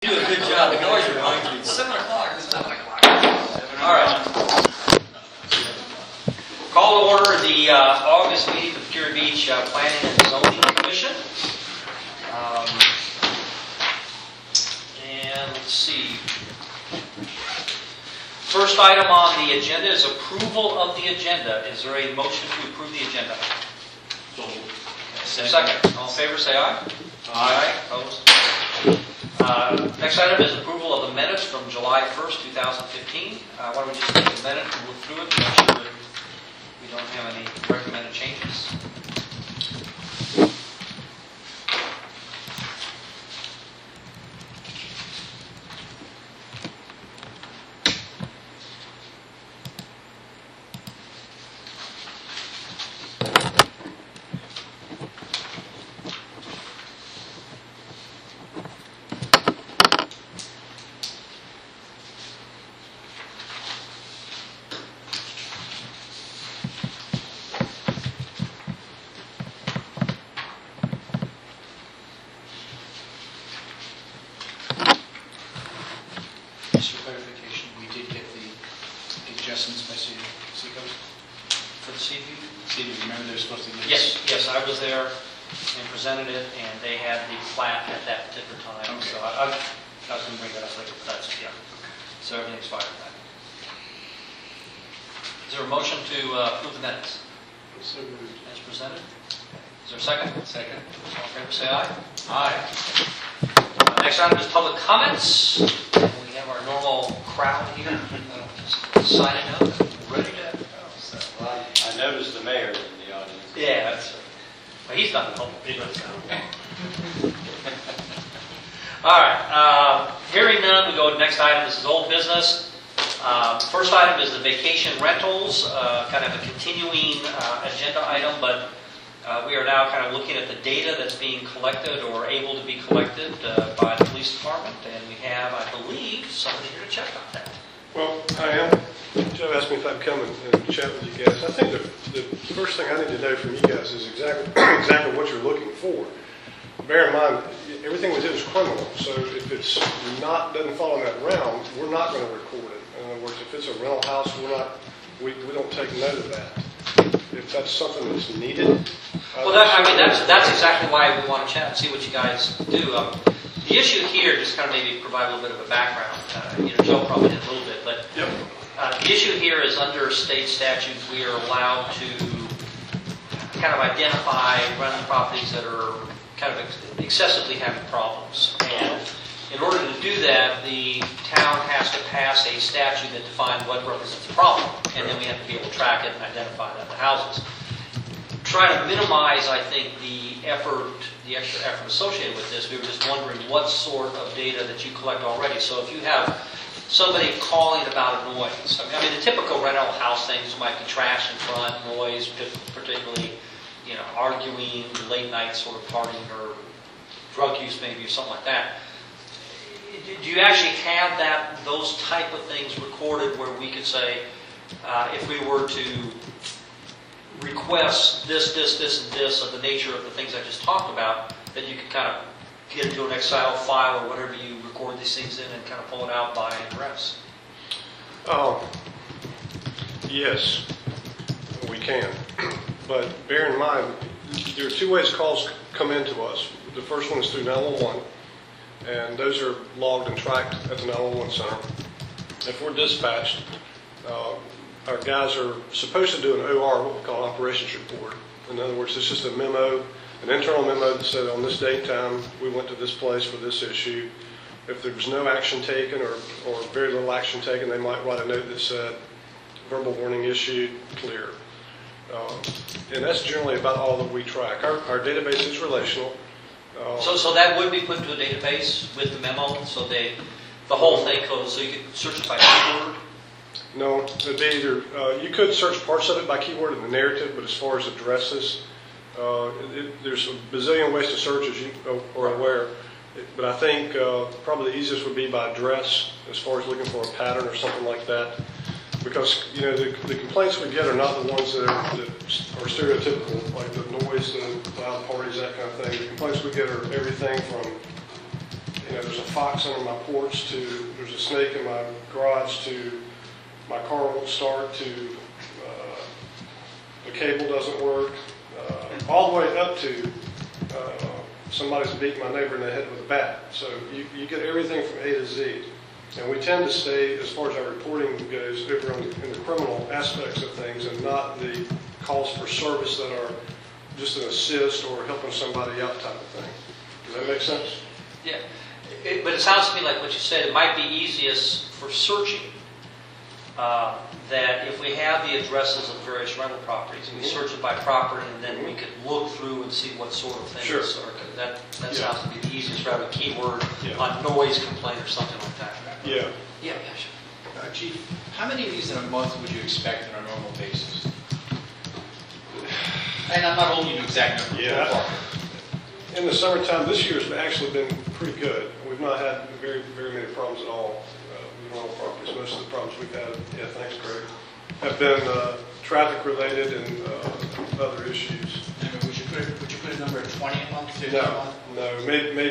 You do a good job. The noise reminds me. 7 o'clock. 7 o'clock. All right. Call to order the August meeting of the Pure Beach Planning and Zoning Commission. And let's see. First item on the agenda is approval of the agenda. Is there a motion to approve the agenda? Second. All in favor, say aye. Aye. Opposed? Next item is approval of the minutes from July 1st, 2015. Why don't we just take a minute and look through it to make sure that we don't have any recommended changes. For clarification, we did get the adjustments by Seacoast For the CV? Remember they're supposed to get Yes, I was there and presented it, and they had the plat at that particular time. Okay. So I was going to bring that up later, but that's, yeah. So everything's fine with that. Is there a motion to approve the minutes? So moved. As presented? Is there a second? Second. All in favor, say aye. Aye. Next item is public comments. We have our normal crowd here, just signing up, ready to go. So, Well, I noticed the mayor in the audience. yeah, that's right. Well, he's not in public. All right. Hearing none, we go to the next item. This is old business. First item is the vacation rentals, kind of a continuing agenda item, but we are now kind of looking at the data that's being collected or able to be collected by the police department, and we have, I believe, somebody here to check on that. Well, I am. Joe asked me if I'd come and chat with you guys. I think the first thing I need to know from you guys is exactly what you're looking for. Bear in mind, everything we do is criminal, so if it's doesn't fall in that realm, we're not going to record it. In other words, if it's a rental house, we don't take note of that. If that's something that's needed. Well, that's exactly why we want to chat and see what you guys do. The issue here, just kind of maybe provide a little bit of a background. Joe probably did a little bit, but Yep. The issue here is under state statutes, we are allowed to kind of identify rental properties that are kind of excessively having problems. And in order to do that, the town has to pass a statute that defines what represents a problem, and then we have to be able to track it and identify that in the houses. Try to minimize, I think, the extra effort associated with this. We were just wondering what sort of data that you collect already. So if you have somebody calling about a noise, I mean the typical rental house things might be trash in front, noise, particularly, arguing, late night sort of partying, or drug use maybe, or something like that. Do you actually have those type of things recorded where we could say, if we were to request this, and this of the nature of the things I just talked about, that you could kind of get into an Excel file or whatever you record these things in and kind of pull it out by address? Yes, we can. But bear in mind, there are two ways calls come into us. The first one is through 911, and those are logged and tracked at the 911 center. If we're dispatched, our guys are supposed to do an OR, what we call an operations report. In other words, it's just a memo, an internal memo that said on this date and time, we went to this place for this issue. If there was no action taken or very little action taken, they might write a note that said, verbal warning issued, clear. And that's generally about all that we track. Our database is relational. So that would be put into a database with the memo, so the whole thing goes, so you could search it by keyword? No, it'd be either, you could search parts of it by keyword in the narrative, but as far as addresses, there's a bazillion ways to search, as you are aware. But I think probably the easiest would be by address, as far as looking for a pattern or something like that. Because, the complaints we get are not the ones that are stereotypical, like the noise, the loud parties, that kind of thing. The complaints we get are everything from, there's a fox under my porch to there's a snake in my garage to my car won't start to the cable doesn't work, all the way up to somebody's beating my neighbor in the head with a bat. So you get everything from A to Z. And we tend to stay, as far as our reporting goes, over in the criminal aspects of things and not the calls for service that are just an assist or helping somebody out type of thing. Does that make sense? Yeah, but it sounds to me like what you said, it might be easiest for searching, that if we have the addresses of various rental properties, we search it by property, and then we could look through and see what sort of things. Sure. That sounds to be the easiest, rather than a keyword Yeah. on noise complaint or something like that. Yeah. Yeah, sure. Chief, how many of these in a month would you expect on a normal basis? And I'm not holding you to exact number. Yeah. ballpark. In the summertime, this year's actually been pretty good. We've not had very, very many problems at all with rental properties. Most of the problems we've had, yeah, thanks, Greg, have been traffic related and other issues. I mean, would you put a number at 20 a month, 50 a month? No,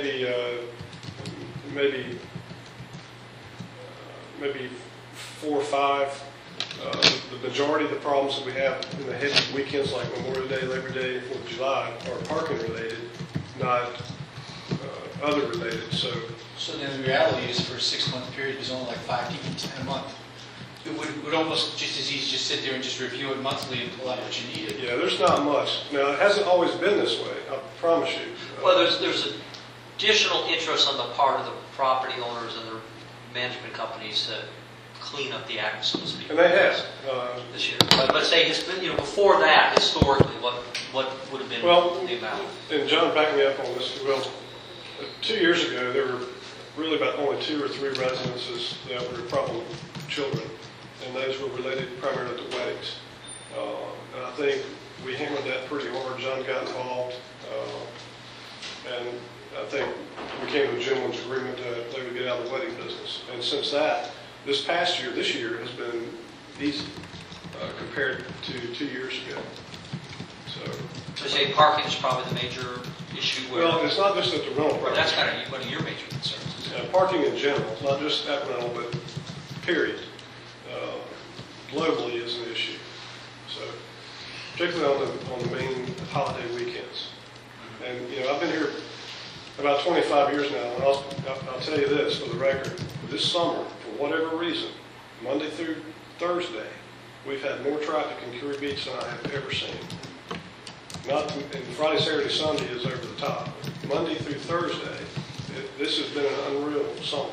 maybe 4 or 5. The majority of the problems that we have in the heavy weekends like Memorial Day, Labor Day, 4th of July are parking related, not other related. So then the reality is for a 6-month period, there's only like 5 people, 10 a month. It would almost just as easy just sit there and just review it monthly and pull out what you needed. yeah, there's not much. Now, it hasn't always been this way, I promise you. Well, there's additional interest on the part of the property owners and their management companies to clean up the act, so to speak. And they have. This year. But let's say, before that, historically, what would have been the amount? And John backed me up on this. Well, 2 years ago, there were really about only 2 or 3 residences that were problem children, and those were related primarily to weddings. And I think we hammered that pretty hard. John got involved, and I think we came to a gentleman's agreement that they would get out of the wedding business. And since that, this year has been easy compared to 2 years ago. So say parking is probably the major issue where... Well, it's not just at the rental property. That's kind of one of your major concerns. Parking in general, not just at rental, but period, globally is an issue. So, particularly on the main holiday weekends. And, I've been here about 25 years now, and I'll tell you this for the record. This summer, for whatever reason, Monday through Thursday, we've had more traffic in Curie Beach than I have ever seen. And Friday, Saturday, Sunday is over the top. Monday through Thursday, this has been an unreal summer.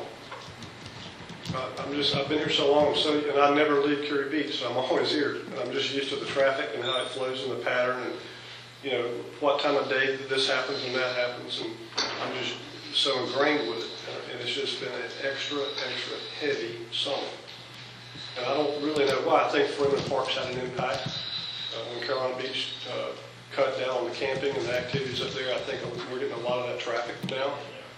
I've been here so long, and I never leave Curie Beach, so I'm always here. And I'm just used to the traffic and how it flows in the pattern, and what time of day this happens and that happens, and I'm just so ingrained with it. And it's just been an extra heavy summer. And I don't really know why. I think Freeman Park's had an impact. When Carolina Beach cut down on the camping and the activities up there, I think we're getting a lot of that traffic now.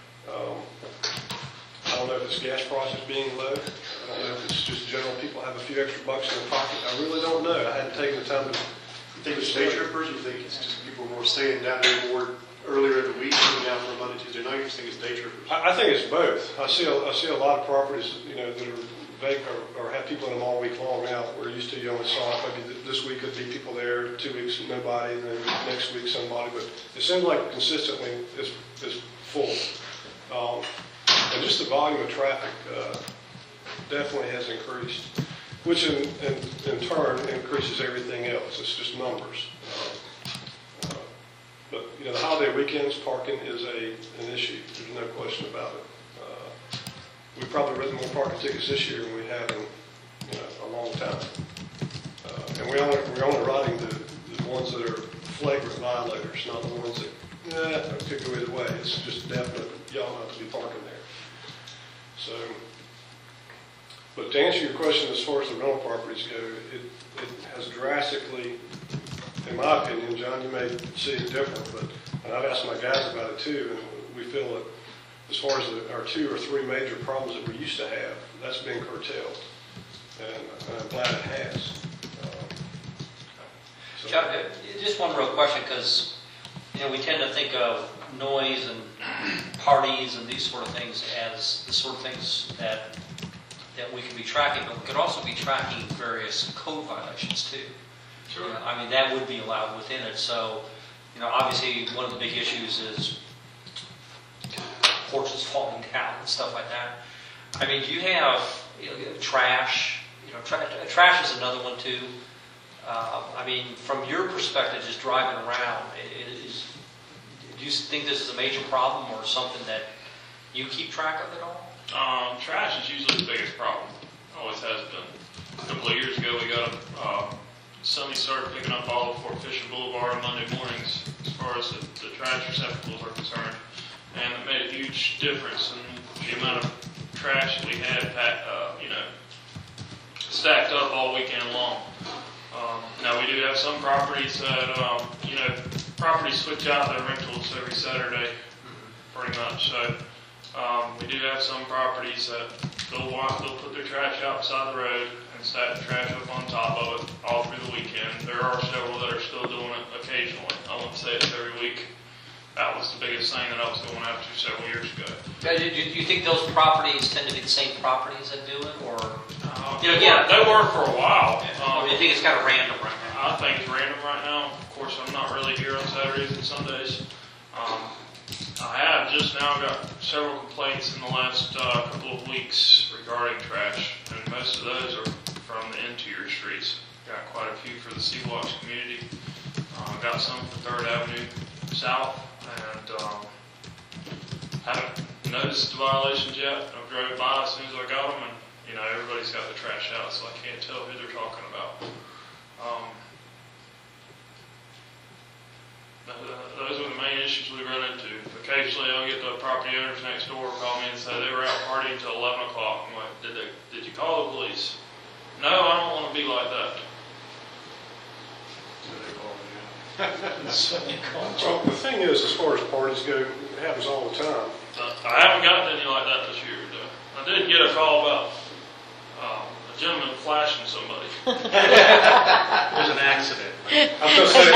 I don't know if it's gas prices being low. I don't know if it's just general people have a few extra bucks in their pocket. I really don't know. I hadn't taken the time to... You think it's day trippers? You think it's just people more staying down there more earlier in the week, coming down for a Monday, Tuesday night? You think it's day trippers? I think it's both. I see a lot of properties, that are vacant or have people in them all week long now. We're used to, you only saw maybe this week could be people there, 2 weeks nobody, and then next week somebody. But it seems like consistently is full. And just the volume of traffic definitely has increased, which in turn increases everything else. It's just numbers. But the holiday weekends, parking is an issue. There's no question about it. We've probably written more parking tickets this year than we have in a long time. And we're only writing the ones that are flagrant violators, not the ones that could go either way. It's just definite. Y'all not to be parking there. So, but to answer your question, as far as the rental properties go, it has drastically, in my opinion, John, you may see it different, but and I've asked my guys about it too, and we feel that as far as our 2 or 3 major problems that we used to have, that's been curtailed, and I'm glad it has. Chuck, just one real question, because we tend to think of noise and parties and these sort of things as the sort of things that we can be tracking, but we could also be tracking various code violations too. Sure. I mean, that would be allowed within it. So, obviously one of the big issues is porches falling down and stuff like that. I mean, do you have trash? Trash is another one too. I mean, from your perspective, just driving around, do you think this is a major problem or something that you keep track of at all? Trash is usually the biggest problem. Always has been. A couple of years ago, we got somebody started picking up all of Fort Fisher Boulevard on Monday mornings as far as the trash receptacles are concerned. And it made a huge difference in the amount of trash that we had, stacked up all weekend long. Now we do have some properties that, properties switch out their rentals every Saturday, pretty much. So we do have some properties that they'll put their trash out beside the road and stack the trash up on top of it all through the weekend. There are several that are still doing it occasionally. I wouldn't say it's every week. That was the biggest thing that I was going after several years ago. Do you think those properties tend to be the same properties that do it, or they were for a while. or do you think it's kind of random right now? I think it's random right now. Of course, I'm not really here on Saturdays and Sundays. I have just now got several complaints in the last couple of weeks regarding trash, and most of those are from the interior streets. Got quite a few for the Sea-Watch community. Got some for 3rd Avenue South, and haven't noticed the violations yet. I drove by as soon as I got them, and everybody's got the trash out, so I can't tell who they're talking about. Those are the main issues we run into. Occasionally I'll get the property owners next door call me and say they were out partying until 11 o'clock. I'm like, did you call the police? No, I don't want to be like that. Well, the thing is, as far as parties go, it happens all the time. I haven't gotten any like that this year, though. I did get a call about a gentleman flashing somebody. It was an accident. I was going to say,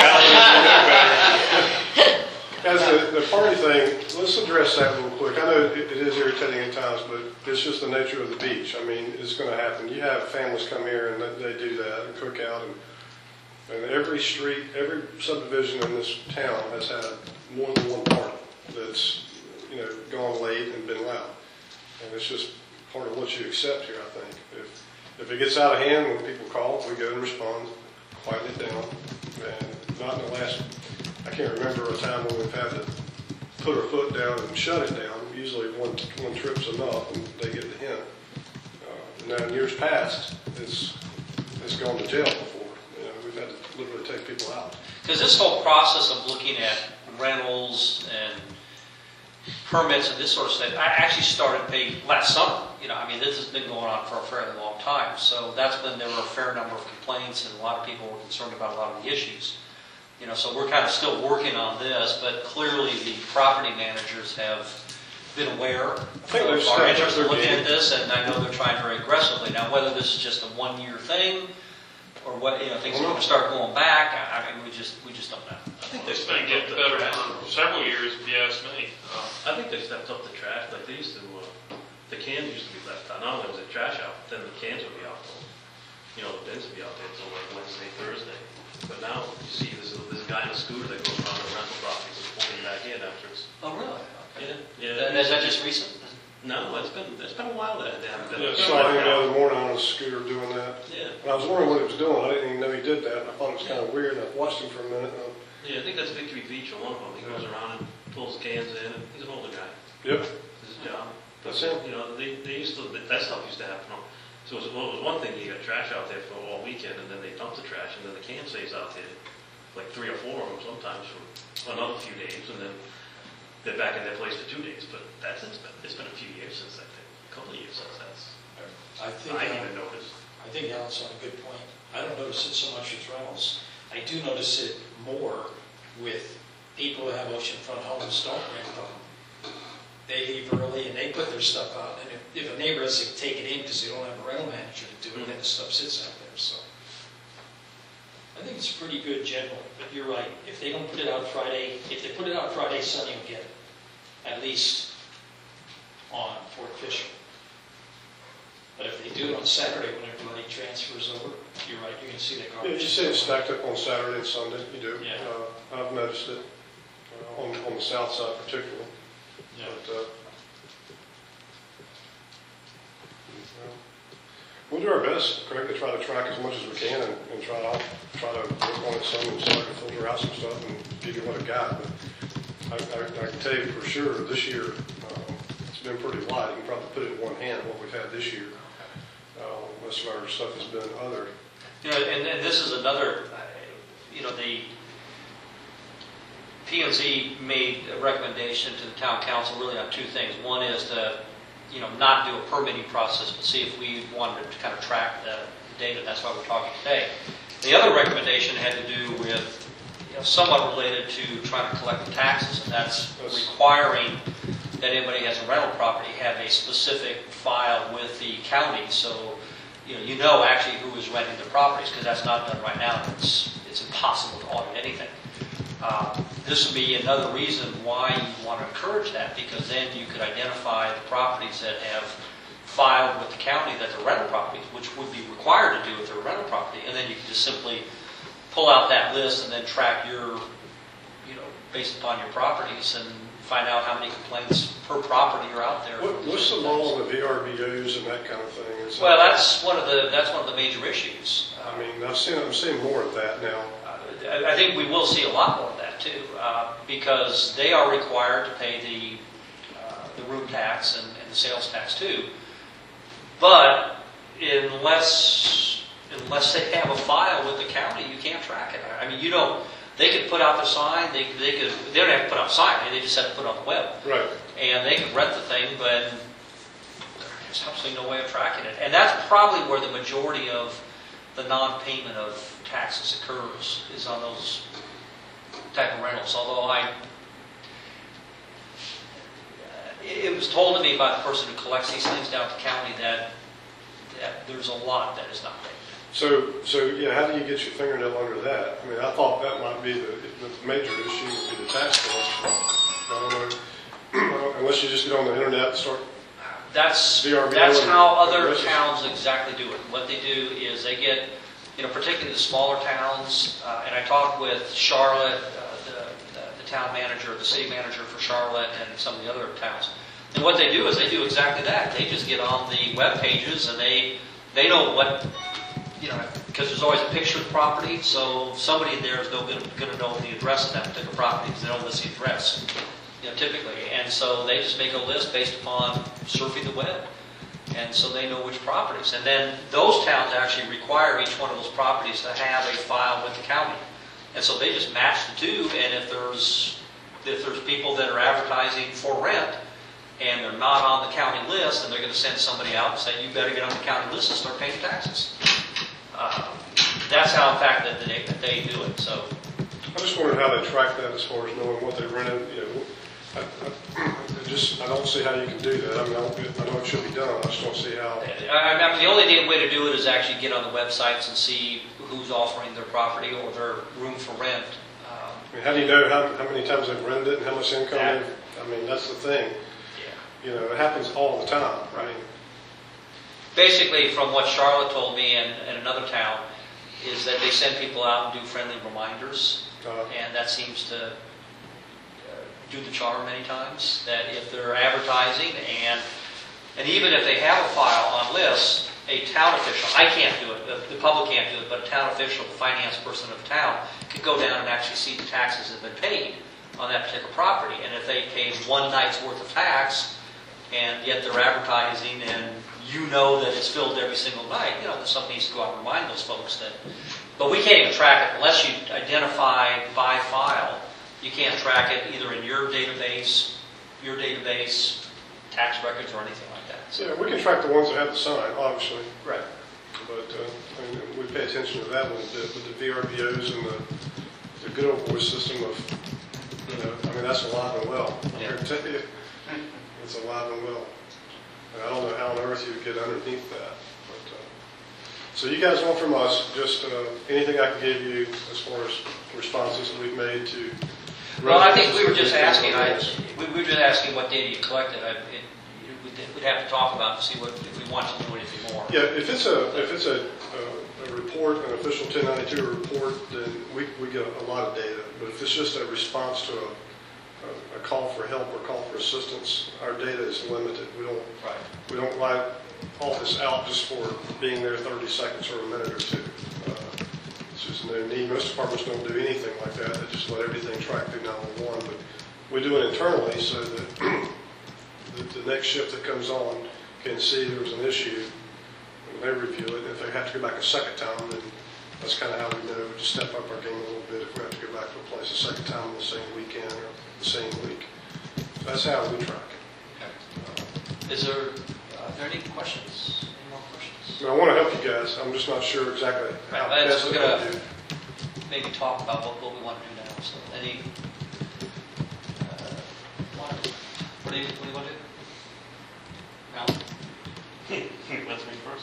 as the party thing, let's address that real quick. I know it is irritating at times, but it's just the nature of the beach. I mean, it's going to happen. You have families come here and they do that and cook out, and every street, every subdivision in this town has had more than one party that's gone late and been loud, and it's just part of what you accept here. I think if it gets out of hand when people call, we go and respond, quieten it down, and not in the last. I can't remember a time when we've had to put our foot down and shut it down. Usually one trip's enough and they get the hint. Now in years past, it's gone to jail before. We've had to literally take people out. Because this whole process of looking at rentals and permits and this sort of stuff, I actually started maybe last summer. This has been going on for a fairly long time. So that's when there were a fair number of complaints and a lot of people were concerned about a lot of the issues. So we're kind of still working on this, but clearly the property managers have been aware of our interest in looking at this, and I know they're trying very aggressively. Now, whether this is just a one-year thing or what, things are going to start going back, we just don't know. I think it's been getting better for several years, if you ask me. I think they stepped up the trash like they used to. The cans used to be left out. Not only was it trash out, but then the cans would be out. The bins would be out there until like Wednesday, Thursday. But now you see this guy in a scooter that goes around the rental properties and pulling back in after it's. Oh, really? Okay. Yeah. Is that just recent? No, it's been a while that they haven't done Yeah, it. saw him the other morning on a scooter doing that. Yeah. And I was wondering what he was doing. I didn't even know he did that. And I thought it was kind of weird. And I watched him for a minute. Yeah, I think that's Victory Beach or one of them. He goes around and pulls cans in, and he's an older guy. Yep. This is his job. That's it. They used to, that stuff used to happen. So it was one thing, you got trash out there for all weekend, and then they dump the trash, and then the can stays out there, like 3 or 4 of them sometimes for another few days, and then they're back in their place for 2 days. But it's been a few years since that thing, a couple of years since that's. I I didn't even notice. I think Alan's on a good point. I don't notice it so much with rentals. I do notice it more with people who have oceanfront homes don't rent them. They leave early and they put their stuff out. And if a neighbor has to take it in because they don't have a rental manager to do it, then the stuff sits out there. So I think it's pretty good generally, but you're right. If they don't put it out Friday, if they put it out Friday, Sunday will get it, at least on Fort Fisher. But if they do it on Saturday when everybody transfers over, you're right, you're going to see that Yeah, garbage. you see it stacked up on Saturday and Sunday, you do. Yeah. I've noticed it on the south side particularly. Yeah. But, we'll do our best, Craig, to try to track as much as we can and try to work on it some and so I can filter out some stuff and give you what I got. But I can tell you for sure this year it's been pretty light. You can probably put it in one hand what we've had this year. Most of our stuff has been other. You know, and this is another, you know, the P&Z made a recommendation to the town council really on two things. One is to, you know, not do a permitting process, but see if we wanted to kind of track the data. That's why we're talking today. The other recommendation had to do with, you know, somewhat related to trying to collect the taxes, and that's requiring that anybody who has a rental property have a specific file with the county, so you know actually who is renting the properties, because that's not done right now. It's impossible to audit anything. This would be another reason why you want to encourage that, because then you could identify the properties that have filed with the county that they're rental properties, which would be required to do if they're a rental property, and then you can just simply pull out that list and then track your, you know, based upon your properties and find out how many complaints per property are out there. What's the law on the VRBOs and that kind of thing? Well, that's one of the major issues. I mean, I'm seeing more of that now. I think we will see a lot more of that too, because they are required to pay the room tax and the sales tax too. But unless they have a file with the county, you can't track it. I mean, you don't. They could put out the sign. They don't have to put out a sign. They just have to put it on the web. Right. And they can rent the thing, but there's absolutely no way of tracking it. And that's probably where the majority of the non-payment of taxes occurs, is on those type of rentals. Although it was told to me by the person who collects these things down at the county that there's a lot that is not paid. So yeah, how do you get your fingernail under that? I mean, I thought that might be the major issue would be the tax collection. I don't know, unless you just get on the internet and start. That's VRBO how other towns exactly do it. What they do is they get, you know, particularly the smaller towns, and I talked with Charlotte, the town manager, the city manager for Charlotte, and some of the other towns. And what they do is they do exactly that. They just get on the web pages and they know what, you know, because there's always a picture of the property, so somebody there is going to know the address of that particular property because they don't list the address, you know, typically. And so they just make a list based upon surfing the web. And so they know which properties. And then those towns actually require each one of those properties to have a file with the county. And so they just match the two, and if there's people that are advertising for rent, and they're not on the county list, and they're going to send somebody out and say, you better get on the county list and start paying taxes. That's how, in fact, that they do it. So I just wondered how they track that as far as knowing what they rented. You know, I don't see how you can do that. I mean, I know it should be done. I just don't see how. I mean, the only way to do it is actually get on the websites and see who's offering their property or their room for rent. I mean, how do you know how many times they've rented it and how much income they've? I mean, that's the thing. Yeah. You know, it happens all the time. Right. Basically, from what Charlotte told me and another town, is that they send people out and do friendly reminders, and that seems to do the charm many times. That if they're advertising and even if they have a file on lists, a town official, I can't do it, the public can't do it, but a town official, the finance person of town, could go down and actually see the taxes that have been paid on that particular property. And if they paid one night's worth of tax, and yet they're advertising, and you know that it's filled every single night, you know, that somebody needs to go out and remind those folks that. But we can't even track it unless you identify by file. You can't track it either in your database, tax records, or anything like that. So, yeah, we can track the ones that have the sign, obviously. Right. But I mean, we pay attention to that a little bit with the VRBOs and the good old voice system of, you know, I mean, that's alive and well. I'm here to tell you, it's alive and well. And I don't know how on earth you would get underneath that. But, So you guys want from us just anything I can give you as far as responses that we've made to. Well, I think we were just asking, we were just asking what data you collected. We'd have to talk about to see what, if we want to do anything more. Yeah, if it's a report, an official 1092 report, then we get a lot of data. But if it's just a response to a call for help or call for assistance, our data is limited. We don't write all this out just for being there 30 seconds or a minute or two. It's just no need. Most departments don't do anything like that. They just let everything track through 911. But we do it internally so that the next shift that comes on can see there was an issue. And they review it. If they have to go back a second time, then that's kind of how we know to step up our game a little bit if we have to go back to a place a second time in the same weekend or the same week. So that's how we track it. Are there any questions? Any more questions? I want to help you guys. I'm just not sure exactly how best We're to going to do. maybe talk about what we want to do now. So, any, what do you want to do? Now? That's me first.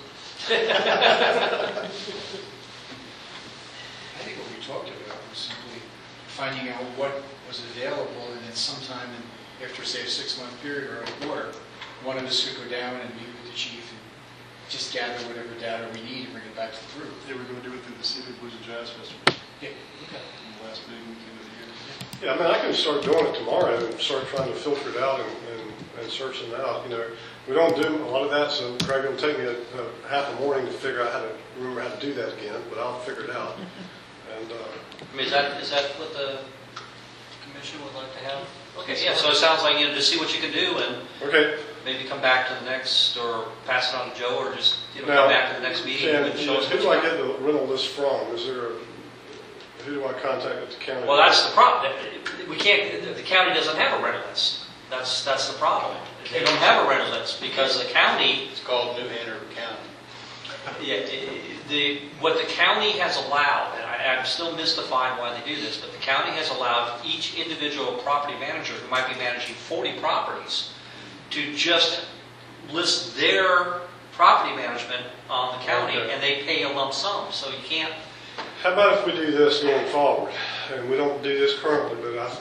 I think what we talked about was simply finding out what was available, and then sometime after, say, a 6-month period or a quarter, one of us could go down and meet with the chief and just gather whatever data we need and bring it back to the group. They were going to do it through the City of Boys and Jazz Festival Yeah. in the last big weekend of the year. Yeah, I mean, I can start doing it tomorrow and start trying to filter it out and search them out. You know, we don't do a lot of that, so Craig, it'll take me a half a morning to figure out remember how to do that again, but I'll figure it out. And I mean, is that what the commission would like to have? Okay, yeah, so it sounds like, you know, just see what you can do and okay. maybe come back to the next, or pass it on to Joe, or just, Now, come back to the next meeting and show us who what do you I got. get the rental list from? Who do I contact at the county? Well, that's the problem. We can't, the county doesn't have a rental list. That's the problem. They don't have a rental list because the county, It's called New Hanover County. what the county has allowed, and I'm still mystified why they do this, but the county has allowed each individual property manager who might be managing 40 properties to just list their property management on the county, Okay. and they pay a lump sum. So you can't. How about if we do this going forward? And we don't do this currently, but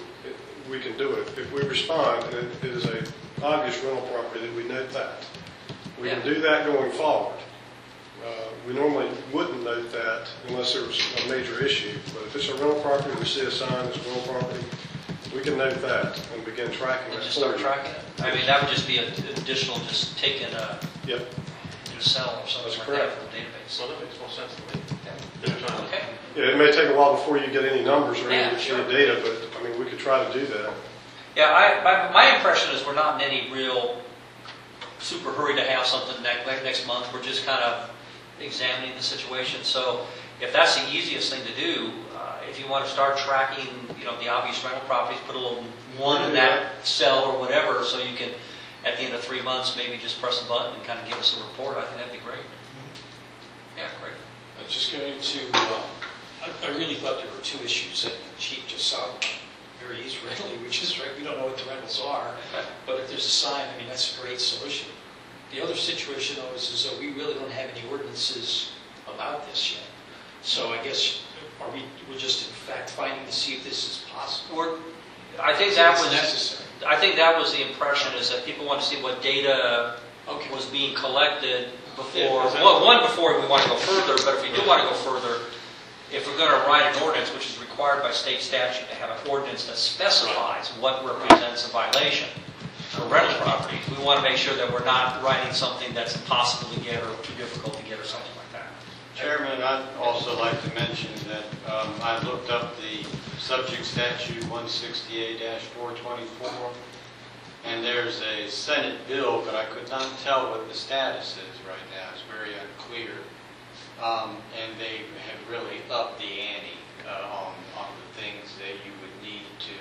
we can do it. If we respond and it is a obvious rental property, that we note that. We can do that going forward. We normally wouldn't note that unless there was a major issue. But if it's a rental property, we see a sign as a rental property, we can note that and begin tracking And that. just start tracking it. I mean, that would just be an additional, just taking a Yep. cell or something That's like correct. that from the database. So that makes more sense to me. They're trying to- Okay. Yeah, it may take a while before you get any numbers or Yeah, any sure. data, but I mean, we could try to do that. Yeah, my impression is we're not in any real super hurry to have something next month. We're just kind of examining the situation. So if that's the easiest thing to do, if you want to start tracking, the obvious rental properties, put a little one in that cell or whatever, so you can, at the end of 3 months, maybe just press a button and kind of give us a report. I think that'd be great. Yeah, great. Just going to, I really thought there were two issues that the chief just solved very easily, which is, right, we don't know what the rentals are, but if there's a sign, I mean, that's a great solution. The other situation, though, is that we really don't have any ordinances about this yet. So I guess, we're just in fact fighting to see if this is possible? I think that It's was necessary. I think that was the impression, is that people want to see what data Okay. was being collected before. Yeah, exactly. Well, one, before we want to go further, but if we do want to go further, if we're going to write an ordinance, which is required by state statute to have an ordinance that specifies what represents a violation for rental properties, we want to make sure that we're not writing something that's impossible to get or too difficult to get or something like that. Chairman, I'd also like to mention that I looked up the subject statute 168-424, and there's a Senate bill, but I could not tell what the status is right now. It's very unclear. And they have really upped the ante on the things that you would need to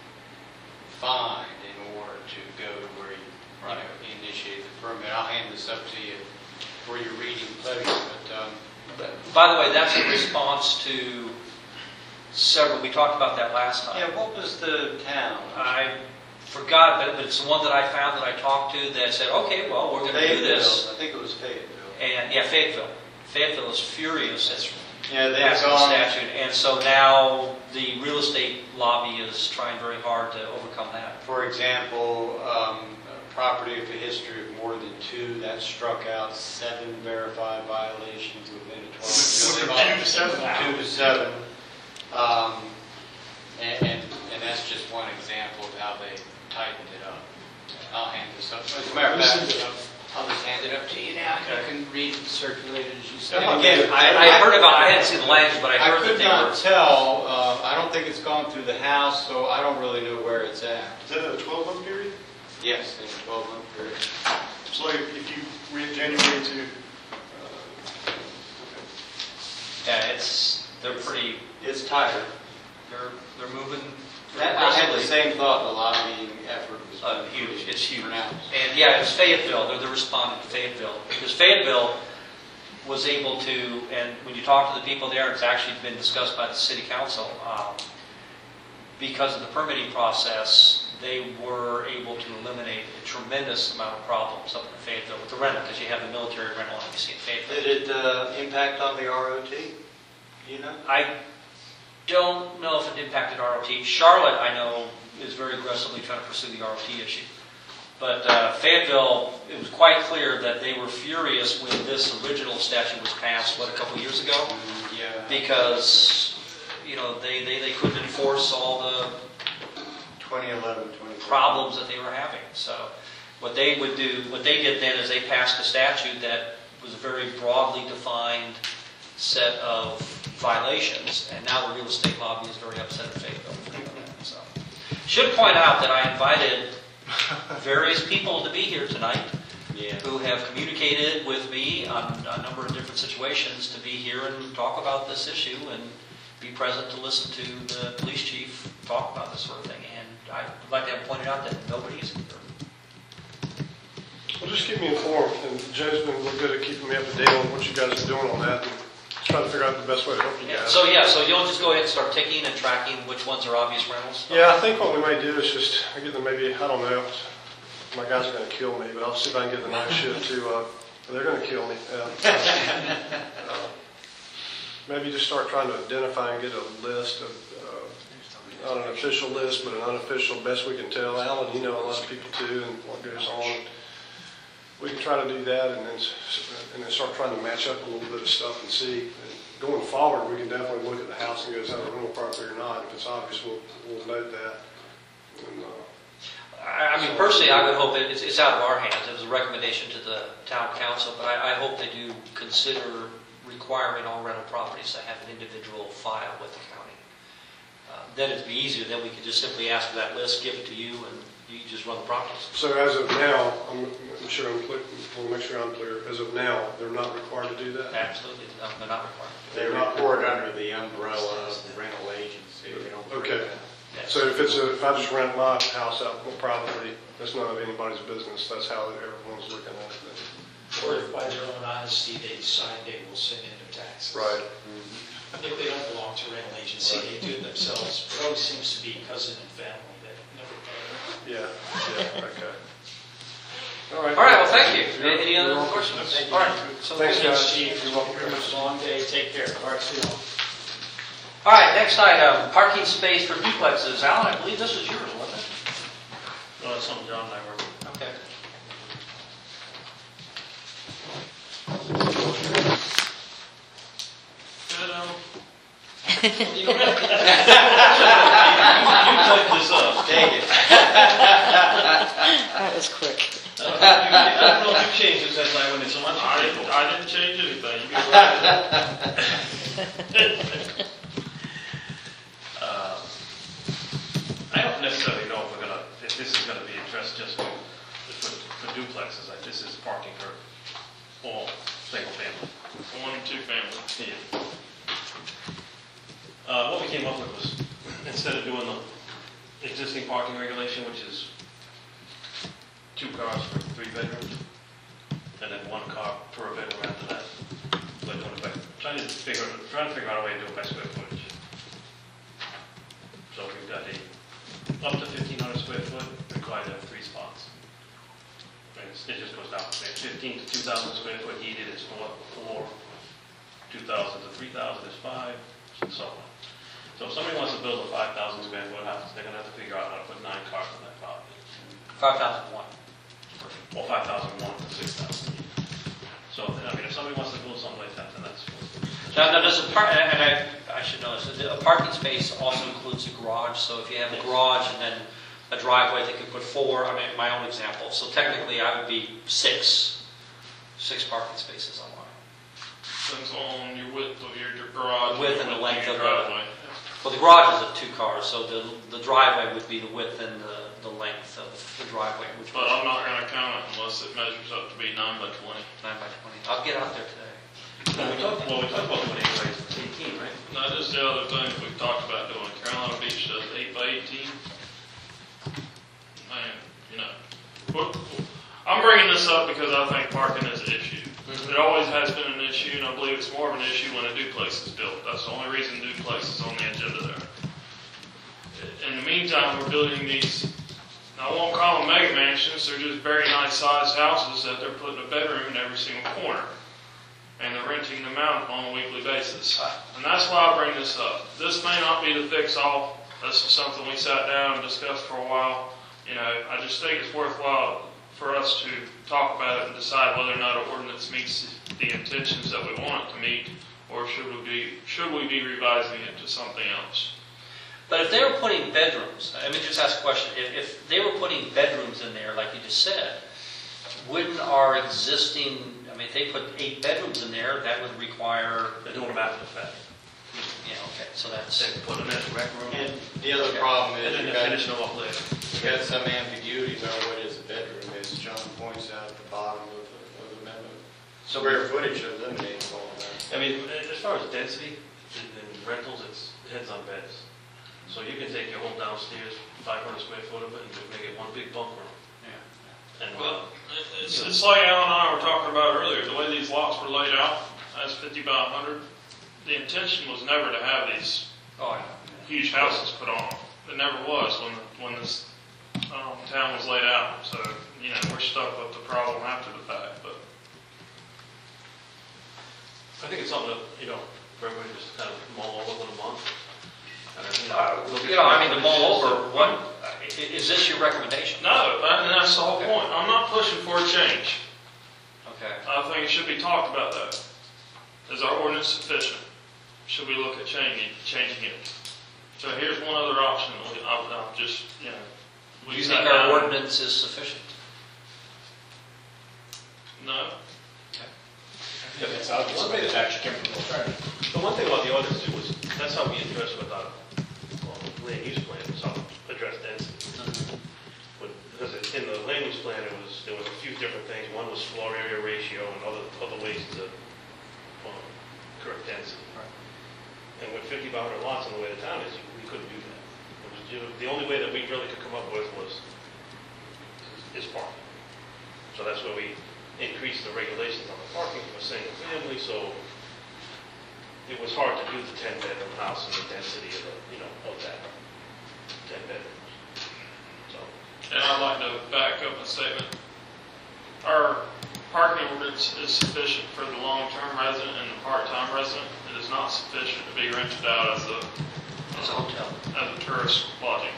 find in order to go to where you initiate the permit. I'll hand this up to you for your reading pleasure, but By the way, that's in response to several, we talked about that last time. yeah, what was the town? I forgot, but it's the one that I found that I talked to that said, okay, well, we're going to do this. I think it was Fayetteville. And, yeah, Fayetteville. Fayetteville is furious at Yeah, they've passing the gone, statute, and so now the real estate lobby is trying very hard to overcome that. for example, a property with a history of more than 2, that struck out 7 verified violations within a 12 months. 2 to 7. And that's just one example of how they tightened it up. I'll hand this up. As a matter of fact, I'll just hand it up to you now. You can read and circulate it as you say. And Again, I heard about, I hadn't seen the language, but I I heard that could they not were. tell, I don't think it's gone through the House, so I don't really know where it's at. Is that a 12-month period? Yes, in a 12-month period. So like if you read January to, Yeah, they're pretty, It's tighter. they're moving I had the aggressively. same thought, the lobbying effort was Huge, it's huge. pronounced. And yeah, it's Fayetteville, they're responding to Fayetteville. Because Fayetteville was able to, and when you talk to the people there, it's actually been discussed by the city council, because of the permitting process, they were able to eliminate a tremendous amount of problems up in Fayetteville with the rental, because you have the military rental obviously in Fayetteville. Did it impact on the ROT? You know? I don't know if it impacted ROT. Charlotte, I know, is very aggressively trying to pursue the ROT issue. But Fayetteville, it was quite clear that they were furious when this original statute was passed, a couple of years ago? Yeah. Because, they couldn't enforce all the 2011, problems that they were having. So what they did then is they passed a statute that was a very broadly defined set of violations, and now the real estate lobby is very upset at Fayetteville. So, should point out that I invited various people to be here tonight who have communicated with me on a number of different situations to be here and talk about this issue and be present to listen to the police chief talk about this sort of thing. And I'd like to have pointed out that nobody is here. Well, just keep me informed, and Joe's been real good at keeping me up to date on what you guys are doing on that, and trying to figure out the best way to help you guys. So you'll just go ahead and start ticking and tracking which ones are obvious rentals? Yeah, I think what we may do is just, I get them maybe, I don't know, my guys are going to kill me, but I'll see if I can get the night shift to, they're going to kill me. Maybe just start trying to identify and get a list of, not an official list, but an unofficial, best we can tell. Alan, you know a lot of people too, and what goes on. We can try to do that, and then start trying to match up a little bit of stuff and see. And going forward, we can definitely look at the house and go, is that a rental property or not? If it's obvious, we'll note that. And, I mean, personally, I would hope it's out of our hands. It was a recommendation to the town council, but I hope they do consider requiring all rental properties to have an individual file with the county. Then it'd be easier. Then we could just simply ask for that list, give it to you, and you just run the properties. so as of now, I'm sure I'm clear, we'll make sure I'm clear. As of now, they're not required to do that? Absolutely, no, they're not required. They report under the umbrella of the rental agency. They don't do Okay. that. Yes. So if I just rent my house out privately, that's none of anybody's business. That's how everyone's looking at it. Or if by their own honesty, they decide they will send in their taxes. Right. If they don't belong to a rental agency, they do it themselves. It always seems to be cousin and family that never pay. Yeah, okay. All right. All right, well, thank you. Any You're other welcome. questions? Thank you. All right. So Thanks, good. guys. Chief, you're welcome very much. Long day. Take care. All right, see you all. All right, next item, parking space for duplexes. Alan, I believe this was yours, wasn't it? Well, that's something John and I were. Okay. You typed this up. Take it. That was quick. I don't know if you changed it since I went in so much. I didn't change anything. You can write it. I don't necessarily know if this is gonna be addressed just for duplexes. Like this is parking for all single family. 1 and 2 family. Yeah. What we came up with was, instead of doing the existing parking regulation, which is 2 cars for 3 bedrooms, and then 1 car per bedroom after that, like doing it by, trying to figure out a way to do it by square footage. So we've got up to 1,500 square foot, required to have 3 spots. And it just goes down from there. 15 to 2,000 square foot heated is 4, 2,000 to 3,000 is 5, and so on. So if somebody wants to build a 5,000 square foot house, they're gonna have to figure out how to put 9 cars on that property. 5,001. Or 5,001 to 6,000. So, I mean, if somebody wants to build something like that, then that's. Now, does I should know this, a parking space also includes a garage, so if you have a garage and then a driveway, they could put 4, I mean, my own example, so technically I would be 6 parking spaces on mine. Depends on your width of your garage. Width and your the length your of driveway. Well, the garage is 2 cars, so the driveway would be the width and the length of the driveway, which But was I'm not gonna count it unless it measures up to be 9 by 20. 9 by 20. I'll get out there today. Well, we talked about doing 8 by 18, right? Not just the other things we've talked about doing. Carolina Beach does 8 by 18. Man, you know. I'm bringing this up because I think parking is an issue. It always has been an issue, and I believe it's more of an issue when a duplex is built. That's the only reason duplex is on the agenda there. In the meantime, we're building these, I won't call them mega mansions, they're just very nice sized houses that they're putting a bedroom in every single corner. And they're renting them out on a weekly basis. And that's why I bring this up. This may not be the fix-all. This is something we sat down and discussed for a while. You know, I just think it's worthwhile for us to talk about it and decide whether or not our ordinance meets the intentions that we want it to meet, or should we be revising it to something else. But if they were putting bedrooms, let me just ask a question. If they were putting bedrooms in there, like you just said, wouldn't our existing, I mean, if they put 8 bedrooms in there, that would require, They're doing them after the fact. yeah, okay, so that's, They put them in the rec room, And the other problem and is then you they're got, finishing them up later. you got some ambiguity about what is a bedroom, as John points out at the bottom of the memo. Square footage eliminates all of that. I mean, as far as density, in rentals, it heads on beds. So you can take your whole downstairs, 500 square foot of it, and just make it one big bunk room. yeah. And, Well, it's like Alan and I were talking about earlier, the way these lots were laid out as 50 by 100, the intention was never to have these Oh, I know. huge houses put on them. It never was when this town was laid out. So, you know, we're stuck with the problem after the fact. But I think it's something that, you know, for everybody just kind of mull over with a month. And, I mean, to mull over, is this your recommendation? no, and that's the whole point. I'm not pushing for a change. Okay. I think it should be talked about that. Is our ordinance sufficient? Should we look at changing it? So here's one other option. I'll just, you know, Do you think our ordinance is sufficient? No. It's obviously the fact you came from the alternative. The one thing about the ordinance too was, that's how we address with our land use plan, was how to address density. Because in the land use plan, there was a few different things. One was floor area ratio and other ways to correct density. And with 50 by 100 lots on the way the town is, we couldn't do that. The only way that we really could come up with is parking. So that's where we increased the regulations on the parking for single family, so it was hard to do the 10-bedroom house and the density of of that 10 bedrooms. So. And I'd like to back up a statement. Our parking ordinance is sufficient for the long-term resident and the part-time resident. It is not sufficient to be rented out as a hotel. As a tourist lodging.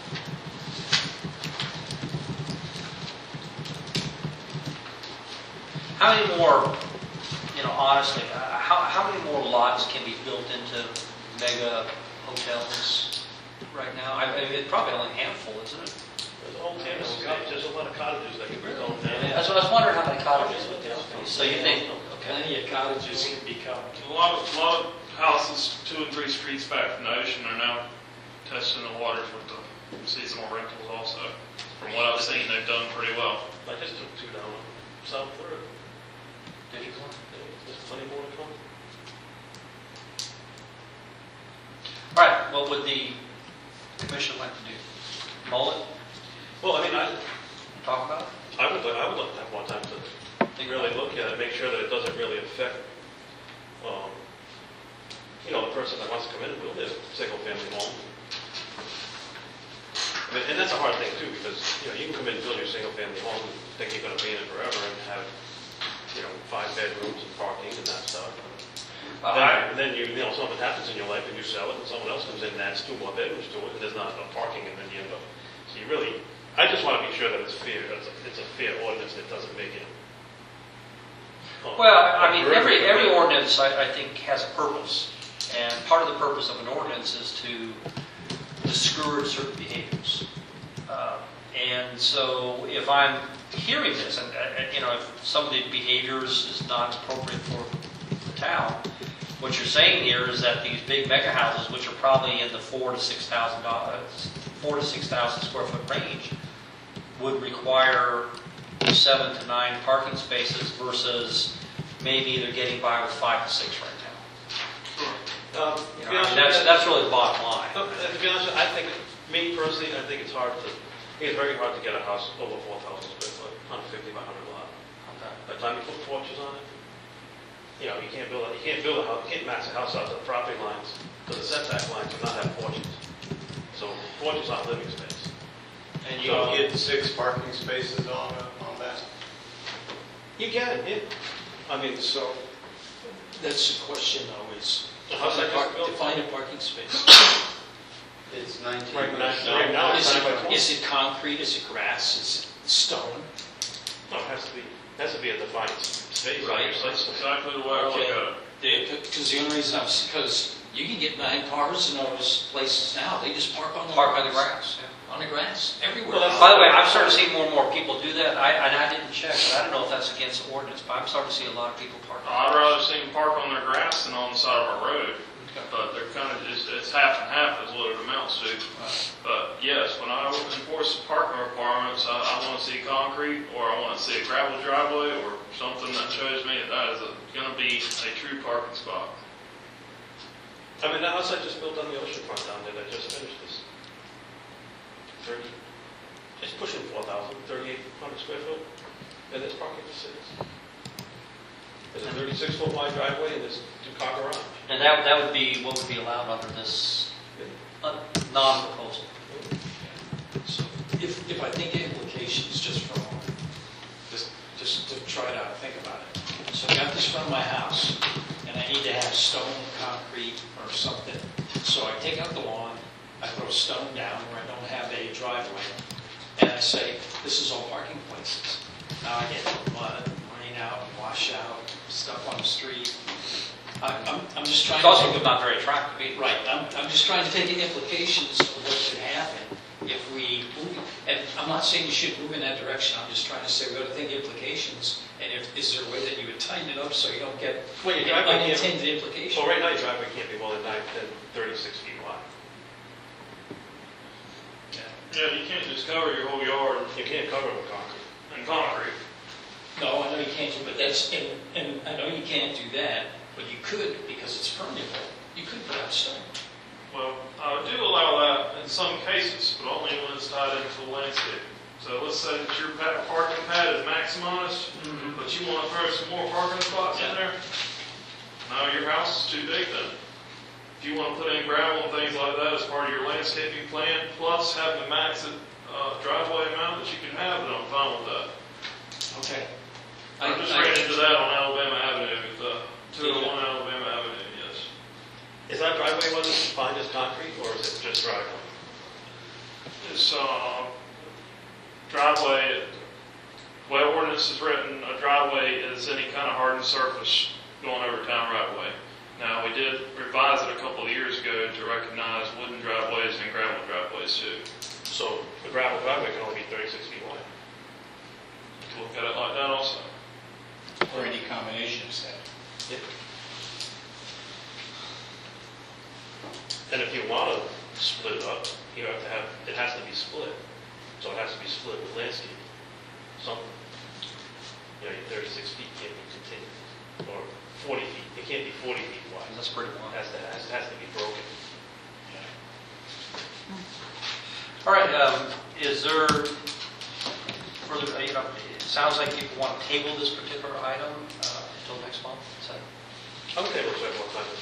How many more, honestly, how many more lots can be built into mega hotels right now? I mean, it's probably only a handful, isn't it? There's a whole town of cottages. There's a lot of cottages that can be built down. That's what I was wondering, how many cottages would there be. So you think, Plenty of cottages can become. A lot of houses 2 and 3 streets back from the ocean are now testing the waters with the seasonal rentals also. From what I've seen, they've done pretty well. I just took 2 down South Florida. did you come? There's plenty more to come. All right, what would the commission like to do? Mull it? Well, I mean, Talk about it? I would like to have more time to really look at it, make sure that it doesn't really affect, the person that wants to come in and build a single-family home. And that's a hard thing too, because you can come in and build your single-family home and think you're going to be in it forever and have 5 bedrooms and parking and that stuff. Then you know, something happens in your life and you sell it and someone else comes in and adds 2 more bedrooms to it and there's not enough parking and then you end up. So you really, I just want to be sure that it's fair, it's a fair ordinance that doesn't make it. Well, I mean, every ordinance, I think, has a purpose. And part of the purpose of an ordinance is to discourage certain behaviors. And so if I'm hearing this, and you know, if some of the behaviors is not appropriate for the town, what you're saying here is that these big mega houses, which are probably in the $4,000 to 6,000 square foot range, would require 7 to 9 parking spaces versus maybe they're getting by with 5 to 6 right now. You know, I mean, that's really the bottom line. To be honest, I think, me personally, I think it's very hard to get a house over 4,000 square foot, 150 by 100 lot. Okay. By the time you put porches on it, you know, you can't build a house, you can't max a house out to the property lines, to the setback lines, and not have porches. So porches aren't living space. And you don't get 6 parking spaces on that? You can, yeah. I mean, so. That's the question though, is How's that just built? define a parking space. It's 19. Right now, it's 9 by 20. Is it concrete, is it grass, is it stone? No, it has to be a defined space. Right. That's exactly the way I look at it. Because the only reason because you can get 9 cars in those places now, they just park on the Park on the grass. Yeah. On the grass, everywhere. Well, that's- By the way, I'm starting to see more and more people do that. I didn't check, but I don't know if that's against the ordinance, but I'm starting to see a lot of people park. I'd rather see them park on their grass than on the side of our road. But they're kind of just, it's half and half is what it amounts to. But yes, when I enforce the parking requirements, I want to see concrete, or I want to see a gravel driveway, or something that shows me that is going to be a true parking spot. I mean, the house I just built on the ocean front down there, that just finished this. 30, it's pushing 4,000, 3,800 square foot, and there's parking facilities. There's a 36-foot wide driveway and there's a 2-car garage. And that would be what would be allowed under this non-proposal. So if I think the implications just for a moment, just to try to think about it. So I got this front of my house, and I need to have stone, concrete, or something. So I take out the lawn, I throw stone down where I don't have a driveway, and I say, this is all parking places. Now I get mud, rain out, wash out, stuff on the street. I'm just trying It's also to... not very attractive either. Right, I'm just trying to take the implications of what could happen if we move, and I'm not saying you should move in that direction, I'm just trying to say we ought to think implications, and is there a way that you would tighten it up so you don't get Well, your driveway can't, unintended implications? well, right now your driveway can't be more than 36 feet wide. Yeah, you can't just cover your whole yard You can't cover it with concrete. in concrete. No, I know you can't do, but that's, and I know you can't do that, but you could, because it's permeable, you could put out stone. Well, I do allow that in some cases, but only when it's tied into the landscape. So let's say that your parking pad is maximized, but you want to throw some more parking spots in there. Now your house is too big then. If you want to put in gravel and things like that as part of your landscaping plan, plus have the max driveway amount that you can have, then I'm fine with that. Okay. I just ran into that on Alabama Avenue, with 201 Alabama Avenue, yes. Is that driveway wasn't defined as concrete, or is it just driveway? It's driveway, the way ordinance is written, a driveway is any kind of hardened surface going over town right away. Now, we did revise it a couple of years ago to recognize wooden driveways and gravel driveways too. So the gravel driveway can only be 36 feet wide. To look at it like that also. Or any combination of that. Yep. And if you want to split it up, you have to have, it has to be split. So it has to be split with landscape. Something. You know, your 36 feet can't be continuous. Or 40 feet. It can't be 40 feet wide. That's pretty long. It has to be broken. All right, is there further, it sounds like people want to table this particular item until next month, is that? I'm okay with that one time.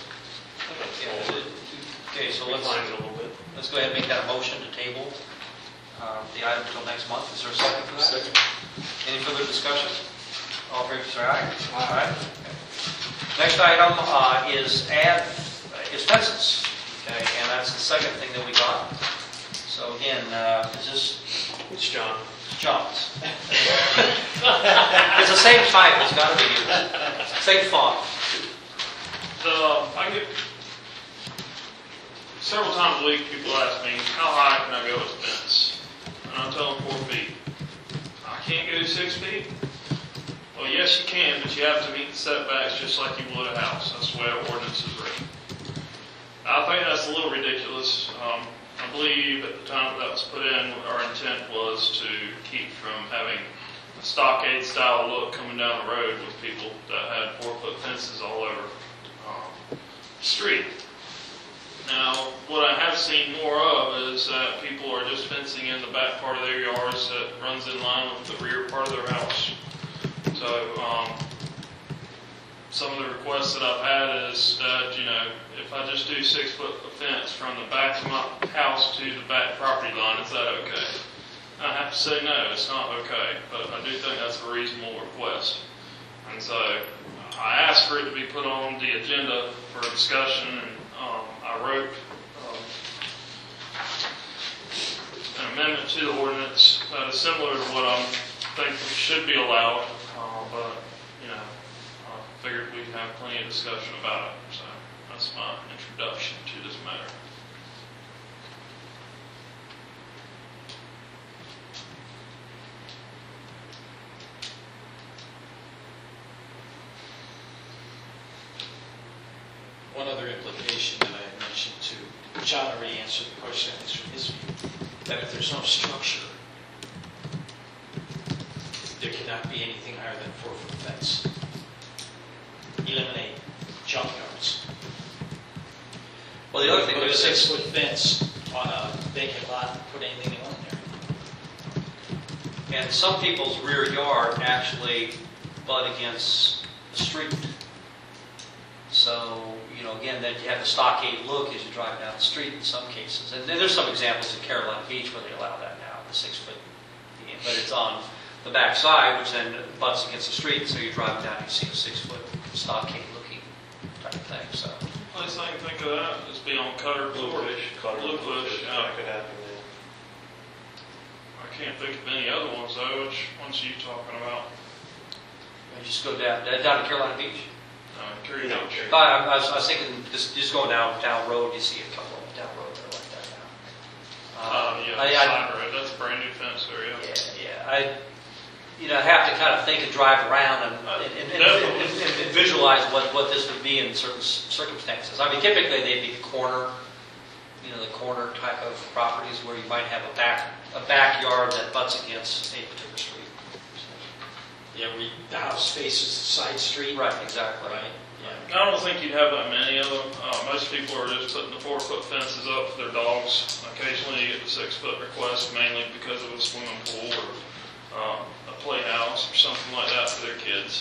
Okay, so let's Refine it a little bit. go ahead and make that a motion to table the item until next month. Is there a second for that? Second. Any further discussion? All in favor, say aye. Aye. Next item is fences, okay, and that's the second thing that we got. So again, is this It's John. John's? It's the same type, it's got to be used. Same font. I get several times a week people ask me, how high can I go with the fence? And I tell them 4 feet. I can't go 6 feet? Well, yes, you can, but you have to meet the setbacks just like you would a house. That's the way our ordinance is written. I think that's a little ridiculous. I believe at the time that was put in, our intent was to keep from having a stockade style look coming down the road with people that had 4-foot fences all over the street. Now, what I have seen more of is that people are just fencing in the back part of their yards that runs in line with the rear part of their house. So, some of the requests that I've had is that, if I just do 6-foot fence from the back of my house to the back property line, is that okay? I have to say no, it's not okay, but I do think that's a reasonable request. And so, I asked for it to be put on the agenda for discussion, and I wrote an amendment to the ordinance that is similar to what I think should be allowed, but I figured we'd have plenty of discussion about it. So that's my introduction to this matter. One other implication that I had mentioned to John already answered the question, at least from his view, that if there's no structure, there cannot be anything higher than 4-foot fence. Eliminate junkyards. Well, the other thing Put a is 6-foot fence on a vacant lot and put anything on there. and some people's rear yard actually butt against the street. So, again, then you have the stockade look as you drive down the street in some cases. And then there's some examples in Carolina Beach where they allow that now, the 6-foot. But it's on the back side, which then butts against the street, so you're driving down, you see a 6-foot stockade looking type of thing. So, Place I can think of that is be on Cutter Bluefish. Bluefish. That could happen there. I can't think of any other ones though. Which ones are you talking about? you just go down to Carolina Beach. Curry No. Beach. I was thinking, just going down road, you see a couple of them down road that are like that now. Yeah, side road. That's a brand new fence there, yeah. I have to kind of think and drive around and visualize what this would be in certain circumstances. I mean, typically they'd be the corner type of properties where you might have a backyard that butts against a particular street. Yeah, the house faces the side street. Right, exactly. Right. I don't think you'd have that many of them. Most people are just putting the 4-foot fences up for their dogs. Occasionally you get the 6-foot request, mainly because of a swimming pool or a playhouse or something like that for their kids.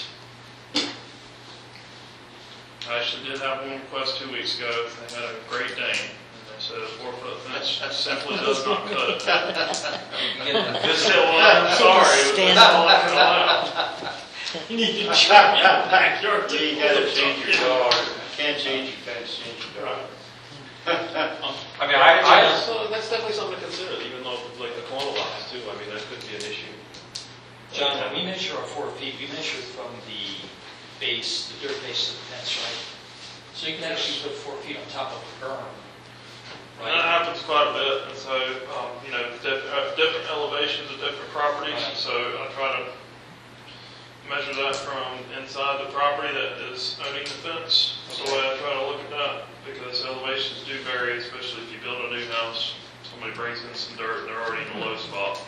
I actually did have one request 2 weeks ago. They had a Great Dane, and they said a 4-foot fence simply does not cut it. Just said, well, I'm sorry, but that's all I can allow. You need to trim your backyard. You gotta change your dog. Can't change your fence, change your dog. I mean, So that's definitely something to consider, even though like the corner lots too. I mean, that could be an issue. John, when we measure our 4 feet, we measure from the base, the dirt base of the fence, right? So you can actually put 4 feet on top of a berm, That right? happens quite a bit, and so, different elevations of different properties, Right. so I try to measure that from inside the property that is owning the fence. That's the way I try to look at that, because elevations do vary, especially if you build a new house. Somebody brings in some dirt and they're already in a low spot.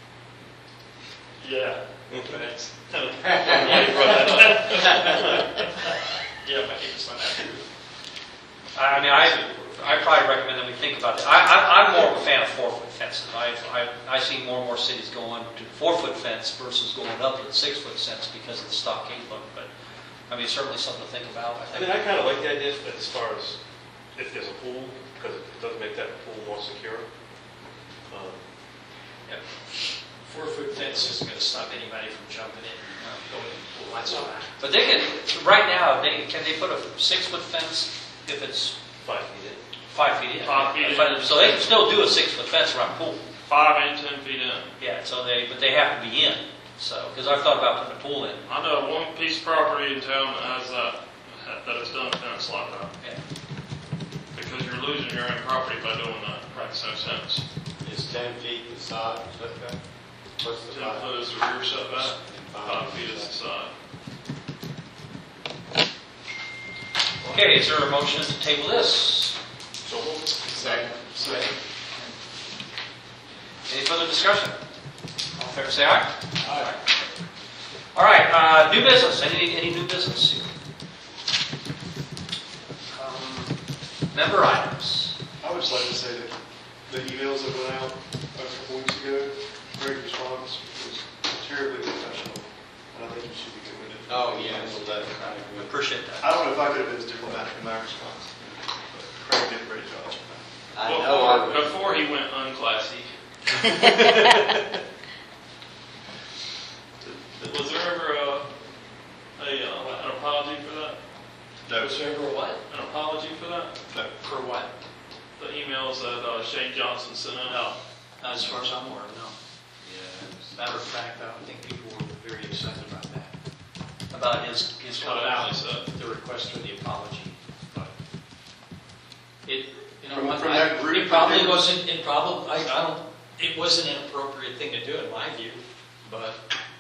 Yeah. Thanks. Yeah, my neighbor's not happy. I probably recommend that we think about that. I'm more of a fan of 4-foot fences. I see more and more cities going to 4-foot fence versus going up to the 6-foot fence because of the stockade look. But I mean, certainly something to think about. I mean, I kind of like the idea as far as if there's a pool, because it does make that pool more secure. Yep. 4-foot fence isn't gonna stop anybody from jumping in and going in the pool, that's all right. But they can, right now, can they put a 6-foot fence if it's 5 feet in. 5 feet in? 5 feet in. So they can still do a 6-foot fence around pool. 5 and 10 feet in. Yeah, but they have to be in, so, because I've thought about putting a pool in. I know one piece of property in town that has that has done a fence like that. Yeah. Because you're losing your own property by doing that. Makes no sense. Is 10 feet the side, is that okay? What's the 10 side? foot is the rear setback, 5 feet is the side. Okay, is there a motion to table this? Second. Any further discussion? All in favor, say aye. Aye. All right, new business. Any new business? Member items. I would just like to say that the emails that went out a couple weeks ago, Greg's response was terribly professional, and I think you should be good with it. Oh, yeah, so that, Appreciate that. I don't know if I could have been as diplomatic in my response, but Craig did a great job. I know I would. Before he went unclassy. Was there ever an apology for that? No, Was there ever what? An apology for that? no. For what? The emails that Shane Johnson sent out? No, not as far as I'm aware, no. Yeah. Matter of fact, I think people were very excited about that. About his That's what Ashley said. The request for the apology, but it, From that group, it probably wasn't, it wasn't an appropriate thing to do in my view, but,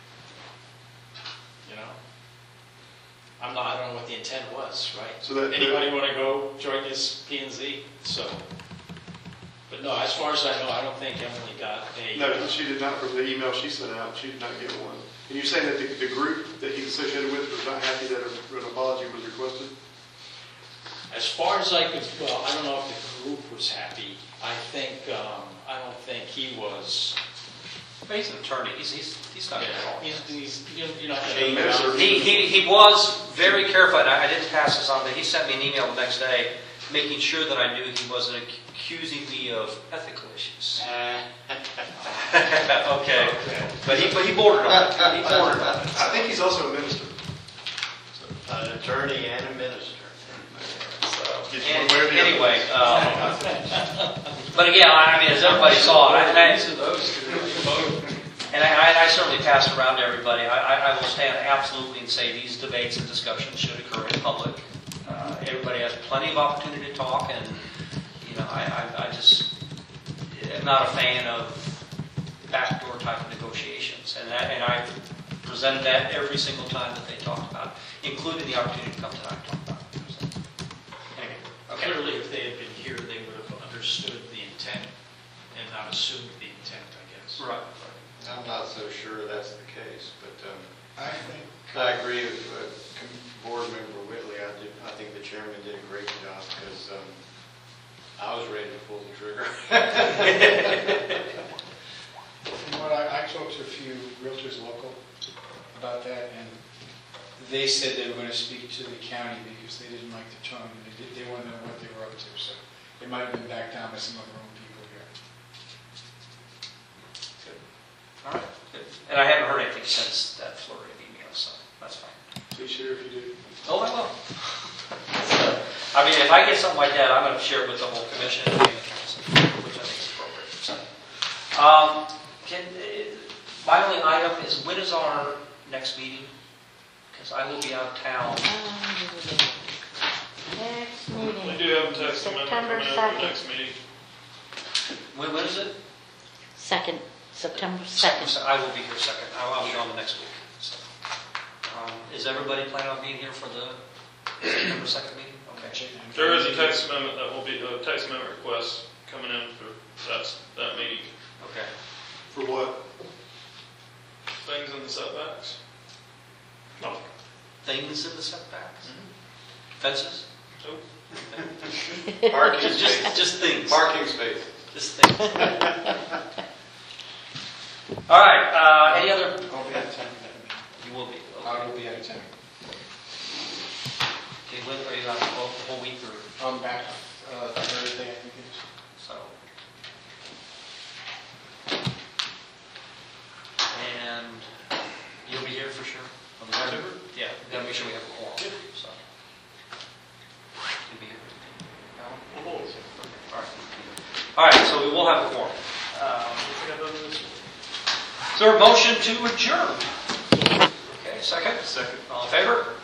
I don't know what the intent was, right? So that- Anybody want to go join this P and Z? So, but no, as far as I know, I don't think Emily got a. No, she did not, from the email she sent out, she did not get one. And you're saying that the group that he's associated with was not happy that an apology was requested? As far as I could, well, I don't know if the group was happy. I don't think he was. He's an attorney. He's not Yeah, involved. he's you know. He was very careful, and I didn't pass this on, but he sent me an email the next day making sure that I knew he wasn't accusing me of ethical issues. Okay. But he bordered on it. He bordered on it. I think he's also a minister. An attorney and a minister. Anyway, but again, I mean, as everybody saw, and I certainly pass it around to everybody. I will stand absolutely and say these debates and discussions should occur in public. Everybody has plenty of opportunity to talk, and I just am not a fan of backdoor type of negotiations, and I've presented that every single time that they talked about, including the opportunity to come tonight and talk about it. So, anyway, okay. Clearly, if they had been here, they would have understood the intent and not assumed the intent, I guess. Right. I'm not so sure that's the case, but I think. I agree with Board Member Whitley. I think the chairman did a great job because I was ready to pull the trigger. From what I talked to a few realtors local about that, and they said they were going to speak to the county because they didn't like the tone, and they wanted to know what they were up to, so they might have been backed down by some of their own people here. All right. Good. And I haven't heard anything since that flurry of emails, so that's fine. Please share if you do. Oh, I will. I mean, if I get something like that, I'm going to share it with the whole commission and the council, which I think is appropriate. So, my only item is, when is our next meeting? Because I will be out of town. Next We meeting, do have a text amendment September coming in for the 2nd. next meeting. When is it? September 2nd. I will be here second. I'll be gone the next week. So, is everybody planning on being here for the September 2nd meeting? Okay. There is a text amendment request coming in for that meeting. Okay. For what? Things in the setbacks. No. Things in the setbacks? Fences? Nope. Parking Just space. things. Parking space. Just things. All right. Any other? I'll be out of town for that meeting. You will be. I will be out of town. Okay, when are you on the whole week or I'm back Thursday, I think it is. so? there a motion to adjourn? Okay, second? Second. All in favor?